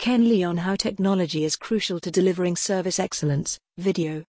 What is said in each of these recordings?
Ken Lee on how technology is crucial to delivering service excellence, video.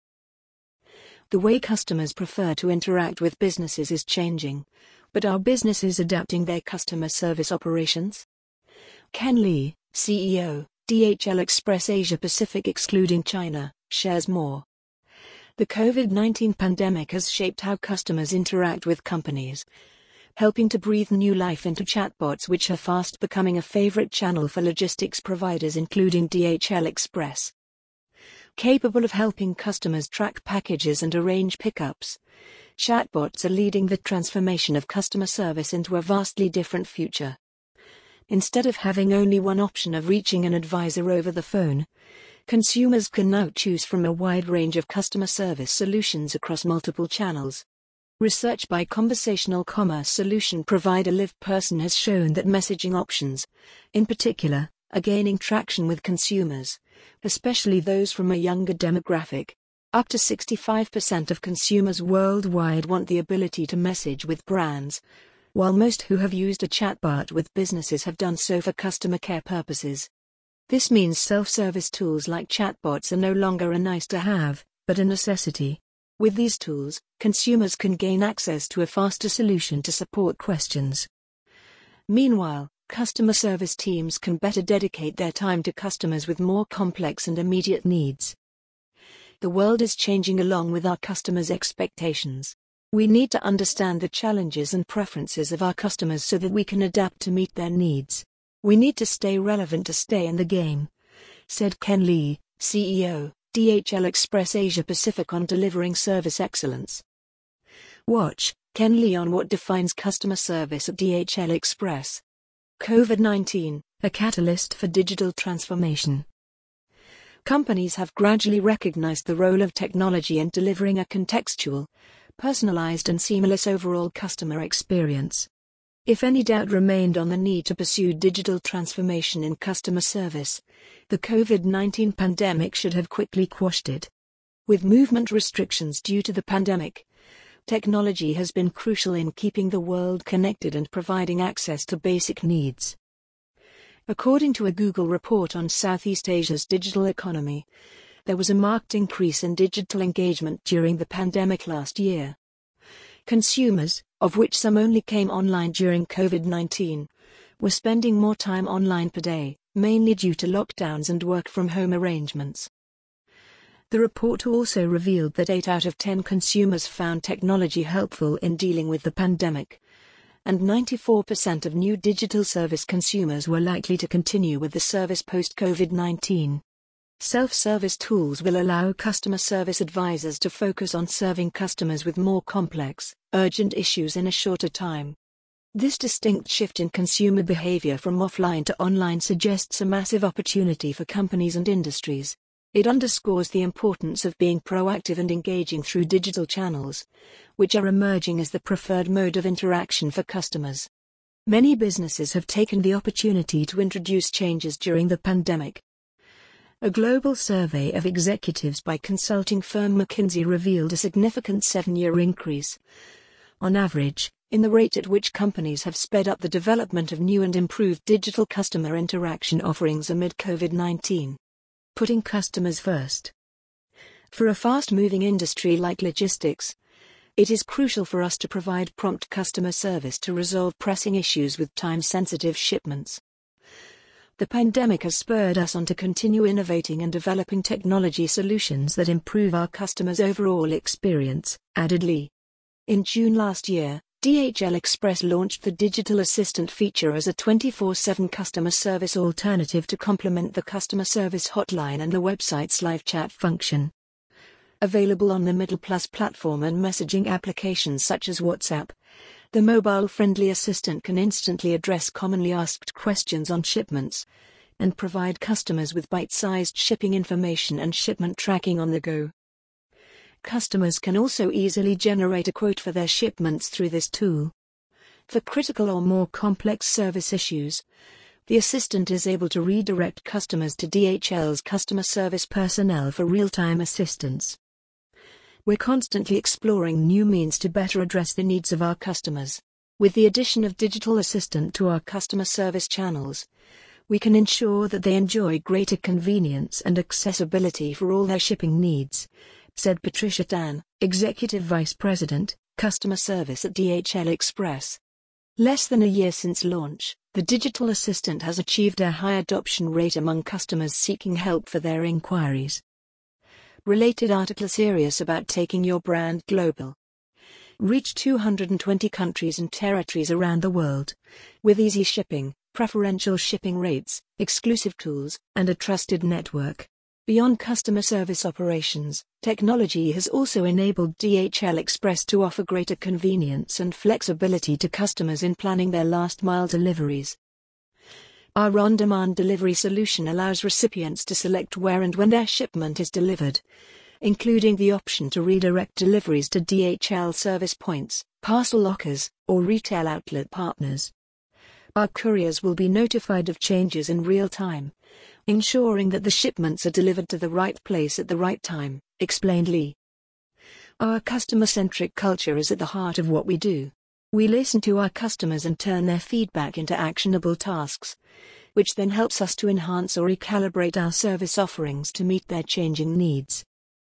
The way customers prefer to interact with businesses is changing, but are businesses adapting their customer service operations? Ken Lee, CEO, DHL Express Asia Pacific excluding China, shares more. The COVID-19 pandemic has shaped how customers interact with companies, helping to breathe new life into chatbots, which are fast becoming a favorite channel for logistics providers including DHL Express. Capable of helping customers track packages and arrange pickups, chatbots are leading the transformation of customer service into a vastly different future. Instead of having only one option of reaching an advisor over the phone, consumers can now choose from a wide range of customer service solutions across multiple channels. Research by conversational commerce solution provider LivePerson has shown that messaging options, in particular, are gaining traction with consumers, especially those from a younger demographic. Up to 65% of consumers worldwide want the ability to message with brands, while most who have used a chatbot with businesses have done so for customer care purposes. This means self-service tools like chatbots are no longer a nice-to-have, but a necessity. With these tools, consumers can gain access to a faster solution to support questions. Meanwhile, customer service teams can better dedicate their time to customers with more complex and immediate needs. The world is changing along with our customers' expectations. We need to understand the challenges and preferences of our customers so that we can adapt to meet their needs. We need to stay relevant to stay in the game, said Ken Lee, CEO, DHL Express Asia Pacific on delivering service excellence. Watch Ken Lee on what defines customer service at DHL Express. COVID-19, a catalyst for digital transformation. Companies have gradually recognized the role of technology in delivering a contextual, personalized and seamless overall customer experience. If any doubt remained on the need to pursue digital transformation in customer service, the COVID-19 pandemic should have quickly quashed it. With movement restrictions due to the pandemic, technology has been crucial in keeping the world connected and providing access to basic needs. According to a Google report on Southeast Asia's digital economy, there was a marked increase in digital engagement during the pandemic last year. Consumers, of which some only came online during COVID-19, were spending more time online per day, mainly due to lockdowns and work-from-home arrangements. The report also revealed that 8 out of 10 consumers found technology helpful in dealing with the pandemic, and 94% of new digital service consumers were likely to continue with the service post-COVID-19. Self-service tools will allow customer service advisors to focus on serving customers with more complex, urgent issues in a shorter time. This distinct shift in consumer behavior from offline to online suggests a massive opportunity for companies and industries. It underscores the importance of being proactive and engaging through digital channels, which are emerging as the preferred mode of interaction for customers. Many businesses have taken the opportunity to introduce changes during the pandemic. A global survey of executives by consulting firm McKinsey revealed a significant 7-year increase, on average, in the rate at which companies have sped up the development of new and improved digital customer interaction offerings amid COVID-19. Putting customers first. For a fast-moving industry like logistics, it is crucial for us to provide prompt customer service to resolve pressing issues with time-sensitive shipments. The pandemic has spurred us on to continue innovating and developing technology solutions that improve our customers' overall experience, added Lee. In June last year, DHL Express launched the Digital Assistant feature as a 24/7 customer service alternative to complement the customer service hotline and the website's live chat function. Available on the Middle Plus platform and messaging applications such as WhatsApp, the mobile-friendly assistant can instantly address commonly asked questions on shipments and provide customers with bite-sized shipping information and shipment tracking on the go. Customers can also easily generate a quote for their shipments through this tool. For critical or more complex service issues, the assistant is able to redirect customers to DHL's customer service personnel for real-time assistance. We're constantly exploring new means to better address the needs of our customers. With the addition of Digital Assistant to our customer service channels, We can ensure that they enjoy greater convenience and accessibility for all their shipping needs, said Patricia Tan, Executive Vice President, Customer Service at DHL Express. Less than a year since launch, the digital assistant has achieved a high adoption rate among customers seeking help for their inquiries. Related article serious about taking your brand global. Reach 220 countries and territories around the world. With easy shipping, preferential shipping rates, exclusive tools, and a trusted network. Beyond customer service operations, technology has also enabled DHL Express to offer greater convenience and flexibility to customers in planning their last-mile deliveries. Our on-demand delivery solution allows recipients to select where and when their shipment is delivered, including the option to redirect deliveries to DHL service points, parcel lockers, or retail outlet partners. Our couriers will be notified of changes in real time, ensuring that the shipments are delivered to the right place at the right time, explained Lee. Our customer-centric culture is at the heart of what we do. We listen to our customers and turn their feedback into actionable tasks, which then helps us to enhance or recalibrate our service offerings to meet their changing needs.